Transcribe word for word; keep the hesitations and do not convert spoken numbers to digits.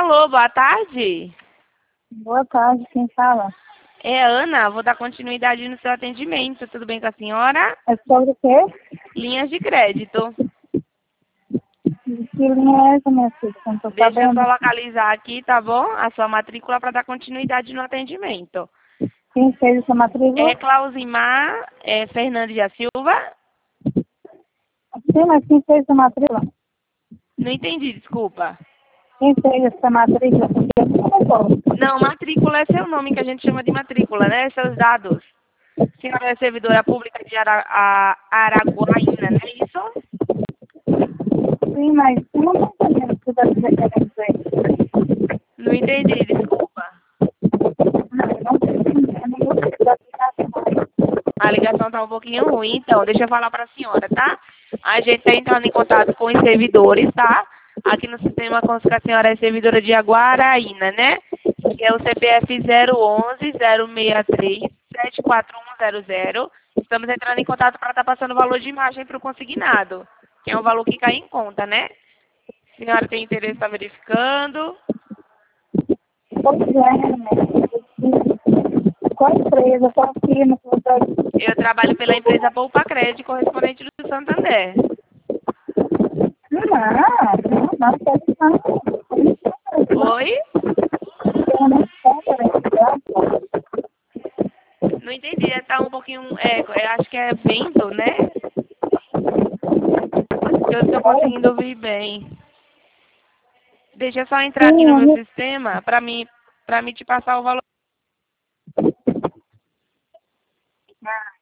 Alô, boa tarde. Boa tarde, quem fala? É Ana, vou dar continuidade no seu atendimento. Tudo bem com a senhora? É sobre o quê? Linhas de crédito. De que linha é essa, minha filha? Eu não tô Deixa eu sabendo. só localizar aqui, tá bom? A sua matrícula para dar continuidade no atendimento. Quem fez essa matrícula? É Clausimar é, Fernandes da Silva? Sim, mas quem fez essa matrícula? Não entendi, desculpa. Quem fez essa matrícula? Porque eu não sou. Não, matrícula é seu nome, que a gente chama de matrícula, né? Seus dados. A senhora é servidora pública de Ara a Araguaína, não é isso? Sim, mas eu não estou entendendo o que você está dizendo. Não entendi, desculpa. Não, eu não estou entendendo o que você está dizendo. A ligação está um pouquinho ruim, então deixa eu falar para a senhora, tá? A gente está entrando em contato com os servidores, tá? Aqui no sistema consta que a senhora é servidora de Aguaraína, né? Que é o C P F zero onze, zero seis três, sete quatro um zero zero. Estamos entrando em contato para estar passando o valor de imagem para o consignado, que é um valor que cai em conta, né? A senhora tem interesse em estar verificando? Pois é, né? Qual empresa? Qual firma que você... Eu trabalho pela empresa Poupa Crédito, correspondente do Santander. Não, não, não, pode não. Oi? Eu não sei, Não entendi, está um pouquinho, é, eu acho que é vento, né? Eu estou conseguindo ouvir bem. Deixa eu só entrar aqui no meu sim, sistema para mim, para mim te passar o valor. eu...